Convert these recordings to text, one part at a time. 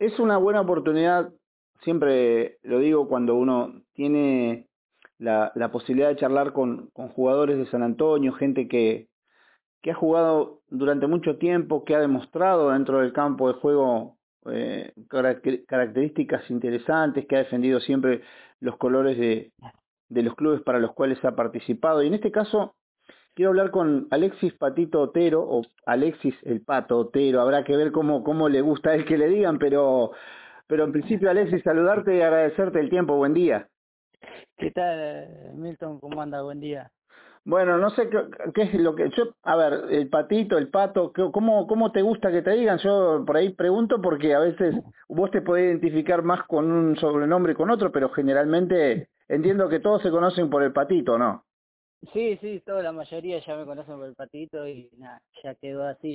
Es una buena oportunidad, siempre lo digo, cuando uno tiene la posibilidad de charlar con jugadores de San Antonio, gente que ha jugado durante mucho tiempo, que ha demostrado dentro del campo de juego características interesantes, que ha defendido siempre los colores de los clubes para los cuales ha participado. Y en este caso, quiero hablar con Alexis Patito Otero, o Alexis el Pato Otero, habrá que ver cómo le gusta a él que le digan, pero en principio, Alexis, saludarte y agradecerte el tiempo. Buen día. ¿Qué tal, Milton? ¿Cómo anda? Buen día. Bueno, no sé qué es lo que yo, a ver, el patito, el pato, ¿cómo te gusta que te digan? Yo por ahí pregunto porque a veces vos te podés identificar más con un sobrenombre y con otro, pero generalmente entiendo que todos se conocen por el patito, ¿no? Sí, sí, toda la mayoría ya me conocen por el patito y nada, ya quedó así.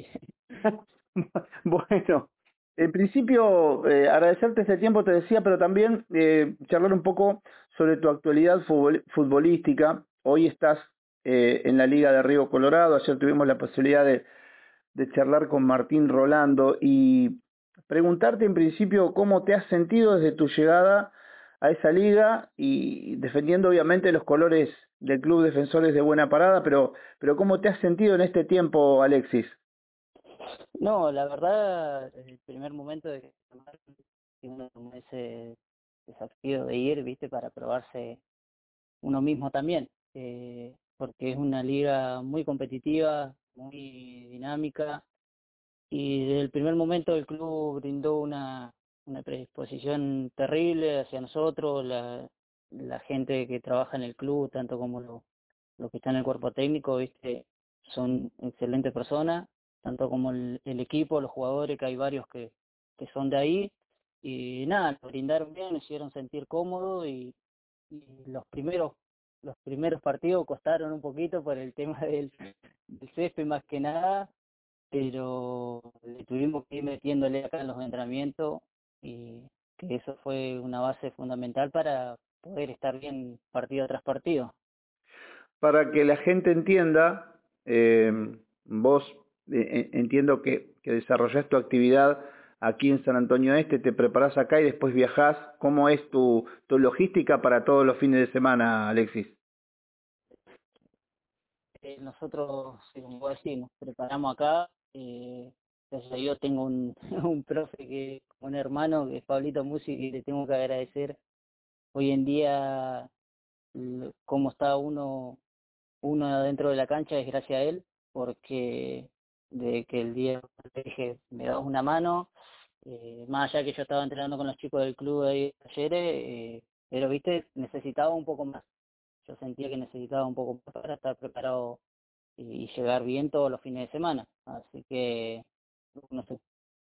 Bueno, en principio, agradecerte este tiempo, te decía, pero también charlar un poco sobre tu actualidad futbolística. Hoy estás en la Liga de Río Colorado, ayer tuvimos la posibilidad de charlar con Martín Rolando y preguntarte en principio cómo te has sentido desde tu llegada a esa liga y defendiendo obviamente los colores del Club Defensores de Buena Parada, pero cómo te has sentido en este tiempo, Alexis. No, la verdad, desde el primer momento de que uno tomó ese desafío de ir, viste, para probarse uno mismo también, porque es una liga muy competitiva, muy dinámica, y desde el primer momento el club brindó una predisposición terrible hacia nosotros, la gente que trabaja en el club, tanto como los que están en el cuerpo técnico, viste, son excelentes personas, tanto como el equipo, los jugadores, que hay varios que son de ahí, y nada, nos brindaron bien, nos hicieron sentir cómodos y los primeros partidos costaron un poquito por el tema del césped más que nada, pero le tuvimos que ir metiéndole acá en los entrenamientos y que eso fue una base fundamental para poder estar bien partido tras partido. Para que la gente entienda, vos entiendo que desarrollás tu actividad aquí en San Antonio Este, te preparás acá y después viajás. ¿Cómo es tu logística para todos los fines de semana, Alexis? Nosotros, sí, como vos decís, nos preparamos acá. Gracias a Dios tengo un profe, un hermano, que es Pablito Musi, que le tengo que agradecer hoy en día cómo está uno dentro de la cancha, es gracias a él, porque de que el día le dije, me das una mano, más allá que yo estaba entrenando con los chicos del club de ahí ayer, pero viste, necesitaba un poco más. Yo sentía que necesitaba un poco más para estar preparado y llegar bien todos los fines de semana. Así que, no sé,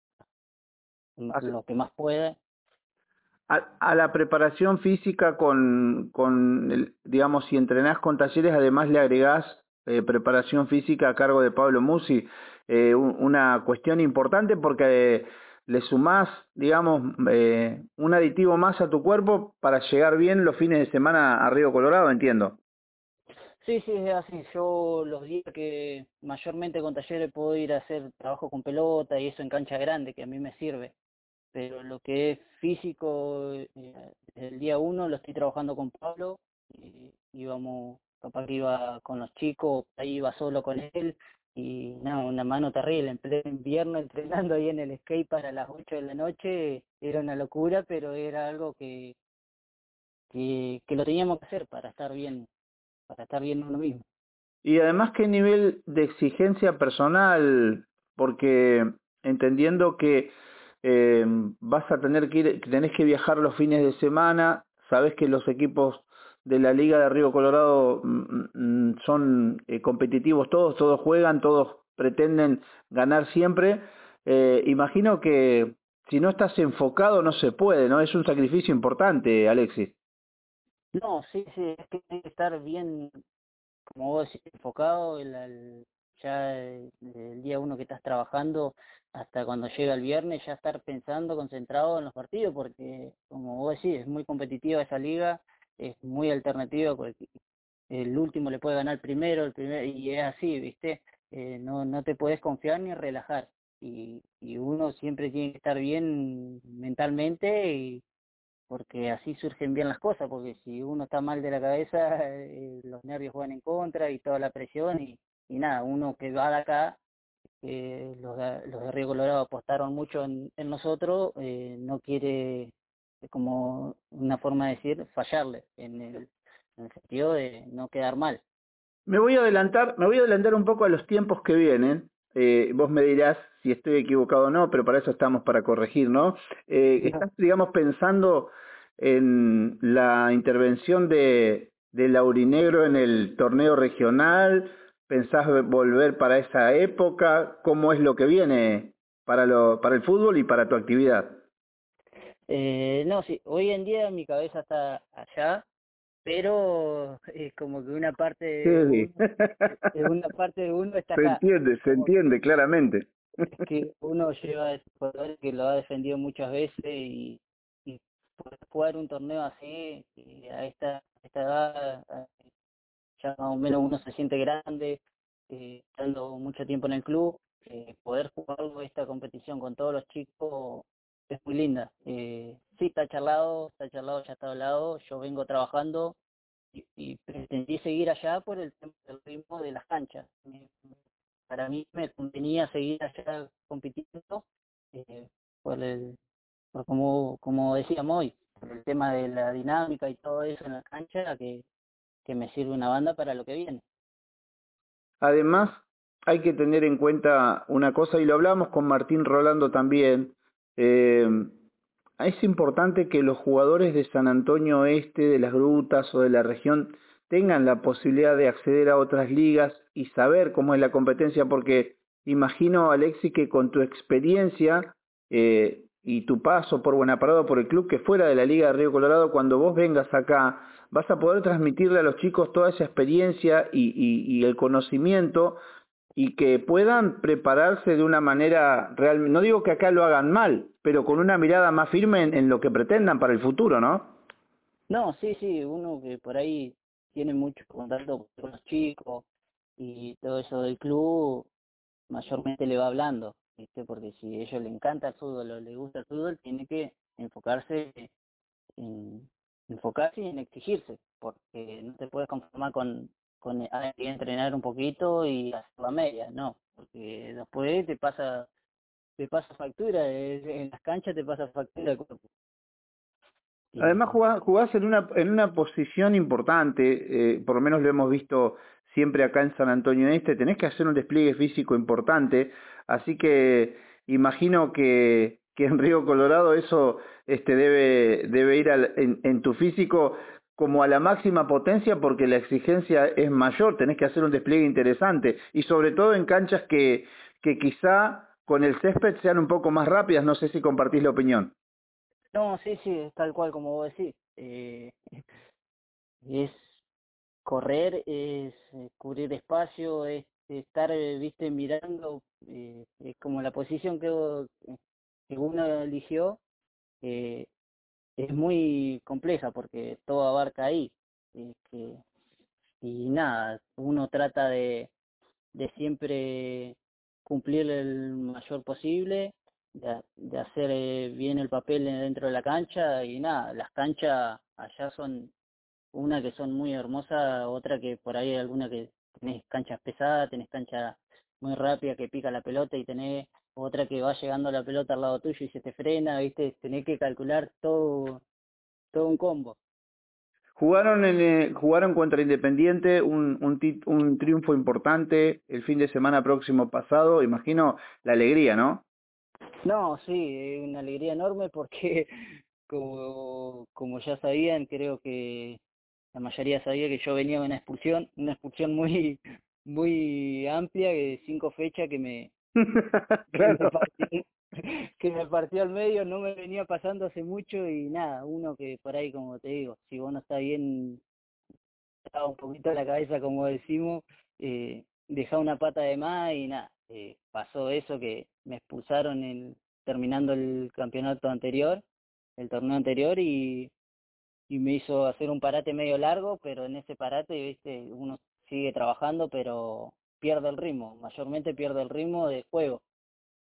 lo que más pueda. A la preparación física digamos, si entrenás con talleres, además le agregás preparación física a cargo de Pablo Musi, una cuestión importante porque le sumás, digamos, un aditivo más a tu cuerpo para llegar bien los fines de semana a Río Colorado, entiendo. Sí, sí, es así. Yo los días que mayormente con talleres puedo ir a hacer trabajo con pelota y eso en cancha grande, que a mí me sirve. Pero lo que es físico, desde el día uno lo estoy trabajando con Pablo. Íbamos, capaz que iba con los chicos, ahí iba solo con él. Y nada, una mano terrible, en pleno invierno entrenando ahí en el skate para las 8 de la noche. Era una locura, pero era algo que lo teníamos que hacer para estar bien uno mismo. Y además, ¿qué nivel de exigencia personal? Porque entendiendo que vas a tener que ir, que tenés que viajar los fines de semana, sabés que los equipos de la Liga de Río Colorado son competitivos todos, todos juegan, todos pretenden ganar siempre. Imagino que si no estás enfocado no se puede, ¿no? Es un sacrificio importante, Alexis. No, sí, sí, es que tiene que estar bien, como vos decís, enfocado ya el día uno que estás trabajando hasta cuando llega el viernes, ya estar pensando, concentrado en los partidos, porque como vos decís, es muy competitiva esa liga, es muy alternativa, porque el último le puede ganar primero, el primer, y es así, ¿viste? No te puedes confiar ni relajar. y uno siempre tiene que estar bien mentalmente, y porque así surgen bien las cosas, porque si uno está mal de la cabeza, los nervios juegan en contra y toda la presión, y nada, uno que va de acá, los de Río Colorado apostaron mucho en nosotros, no quiere, como una forma de decir, fallarle, en el sentido de no quedar mal. Me voy a adelantar un poco a los tiempos que vienen. Vos me dirás si estoy equivocado o no, pero para eso estamos para corregir, ¿no? ¿Estás, digamos, pensando en la intervención de Laurinegro en el torneo regional? ¿Pensás volver para esa época? ¿Cómo es lo que viene para el fútbol y para tu actividad? No, sí, hoy en día mi cabeza está allá, pero es como que una parte de Sí, uno, una parte de uno está acá. se entiende claramente. Es que uno lleva ese jugador que lo ha defendido muchas veces, y poder jugar un torneo así, a esta edad, ya más o menos uno se siente grande, estando mucho tiempo en el club, poder jugar esta competición con todos los chicos es muy linda. Sí, está charlado, ya está hablado, yo vengo trabajando, y pretendí seguir allá por el tema del ritmo de las canchas. Para mí me convenía seguir allá compitiendo, eh, por como decíamos hoy, por el tema de la dinámica y todo eso en la cancha, que me sirve una banda para lo que viene. Además, hay que tener en cuenta una cosa, y lo hablamos con Martín Rolando también, eh, es importante que los jugadores de San Antonio Este, de las Grutas o de la región, tengan la posibilidad de acceder a otras ligas y saber cómo es la competencia, porque imagino, Alexis, que con tu experiencia y tu paso por Buenaparado, por el club, que fuera de la Liga de Río Colorado, cuando vos vengas acá, vas a poder transmitirle a los chicos toda esa experiencia y el conocimiento, y que puedan prepararse de una manera real. No digo que acá lo hagan mal, pero con una mirada más firme en lo que pretendan para el futuro, ¿no? No, sí, sí, uno que por ahí tiene mucho contacto con los chicos y todo eso del club, mayormente le va hablando, ¿viste? Porque si a ellos le encanta el fútbol o le gusta el fútbol, tiene que en enfocarse y en exigirse, porque no te puedes conformar con entrenar un poquito y hacer la media, no, porque después te pasa factura, en las canchas te pasa factura el cuerpo. Además Y jugás en una posición importante, por lo menos lo hemos visto siempre acá en San Antonio Este, tenés que hacer un despliegue físico importante, así que imagino que en Río Colorado eso debe ir en tu físico como a la máxima potencia, porque la exigencia es mayor, tenés que hacer un despliegue interesante, y sobre todo en canchas que quizá con el césped sean un poco más rápidas. No sé si compartís la opinión. no, sí, sí, es tal cual como vos decís. Es correr, es cubrir espacio, es estar, viste, mirando, es como la posición que uno eligió, eh, es muy compleja porque todo abarca ahí. Y nada, uno trata de siempre cumplir el mayor posible, de hacer bien el papel dentro de la cancha, y nada, las canchas allá son una que son muy hermosas, otra que por ahí hay alguna que tenés canchas pesadas, tenés cancha muy rápida que pica la pelota, y tenés otra que va llegando la pelota al lado tuyo y se te frena, viste, tenés que calcular todo un combo. Jugaron contra Independiente, un triunfo importante el fin de semana próximo pasado. Imagino la alegría, ¿no? No, sí, es una alegría enorme porque como ya sabían, creo que la mayoría sabía que yo venía de una expulsión muy muy amplia, de 5 fechas que me Claro. partió, que me partió al medio, no me venía pasando hace mucho, y nada, uno que por ahí, como te digo, si vos no está bien, estaba un poquito la cabeza, como decimos, deja una pata de más, y nada, pasó eso, que me expulsaron terminando el campeonato anterior, el torneo anterior, y me hizo hacer un parate medio largo, pero en ese parate, viste, uno sigue trabajando, pero pierde el ritmo, mayormente pierde el ritmo de juego.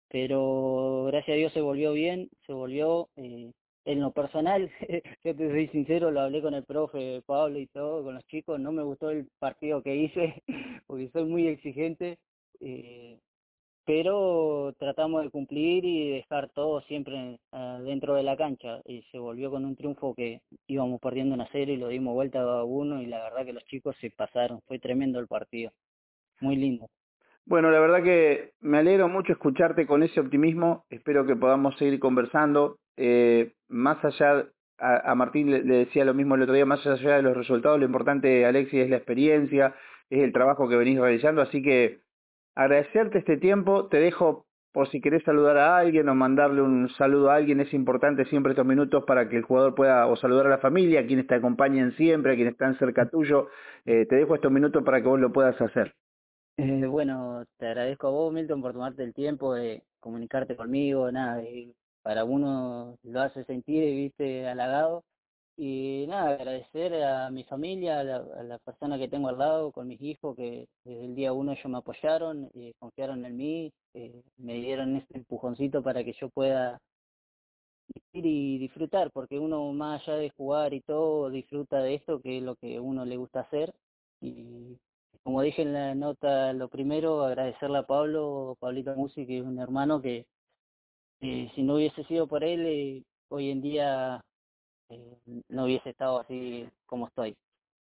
pero gracias a Dios se volvió bien, se volvió, en lo personal, yo te soy sincero, lo hablé con el profe Pablo y todo, con los chicos, no me gustó el partido que hice, porque soy muy exigente, eh, pero tratamos de cumplir y dejar todo siempre dentro de la cancha, y se volvió con un triunfo que íbamos perdiendo 1-0 y lo dimos vuelta a 1, y la verdad que los chicos se pasaron, fue tremendo el partido, muy lindo. Bueno, la verdad que me alegro mucho escucharte con ese optimismo. Espero que podamos seguir conversando. Más allá, a Martín le decía lo mismo el otro día, más allá de los resultados, lo importante, Alexis, es la experiencia, es el trabajo que venís realizando. Así que agradecerte este tiempo. Te dejo por si querés saludar a alguien o mandarle un saludo a alguien. Es importante siempre estos minutos para que el jugador pueda o saludar a la familia, a quienes te acompañen siempre, a quienes están cerca tuyo. Te dejo estos minutos para que vos lo puedas hacer. Bueno, te agradezco a vos, Milton, por tomarte el tiempo de comunicarte conmigo, nada, para uno lo hace sentir, viste, halagado, y nada, agradecer a mi familia, a la persona que tengo al lado, con mis hijos, que desde el día uno ellos me apoyaron, confiaron en mí, me dieron este empujoncito para que yo pueda ir y disfrutar, porque uno más allá de jugar y todo, disfruta de esto, que es lo que uno le gusta hacer. Y como dije en la nota, lo primero, agradecerle a Pablo, Pablito Musi, que es un hermano que si no hubiese sido por él, hoy en día eh, no hubiese estado así como estoy.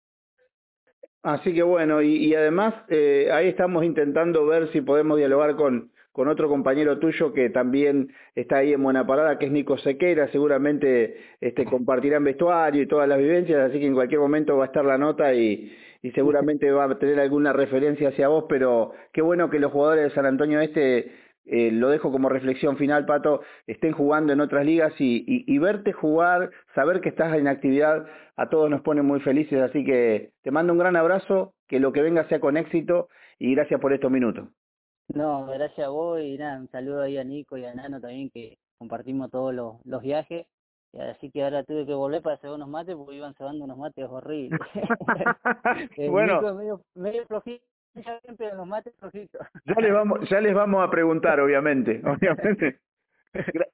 Así que bueno, y además ahí estamos intentando ver si podemos dialogar con otro compañero tuyo que también está ahí en Buena Parada, que es Nico Sequeira. Seguramente compartirán vestuario y todas las vivencias, así que en cualquier momento va a estar la nota y seguramente va a tener alguna referencia hacia vos, pero qué bueno que los jugadores de San Antonio lo dejo como reflexión final, Pato, estén jugando en otras ligas y verte jugar, saber que estás en actividad, a todos nos pone muy felices, así que te mando un gran abrazo, que lo que venga sea con éxito y gracias por estos minutos. No, gracias a vos y nada, un saludo ahí a Nico y a Nano también, que compartimos todos los viajes. Y así que ahora tuve que volver para hacer unos mates porque iban cebando unos mates horribles. El Bueno, Nico es medio flojito, ya bien, pero los mates flojitos. ya les vamos a preguntar, obviamente, obviamente.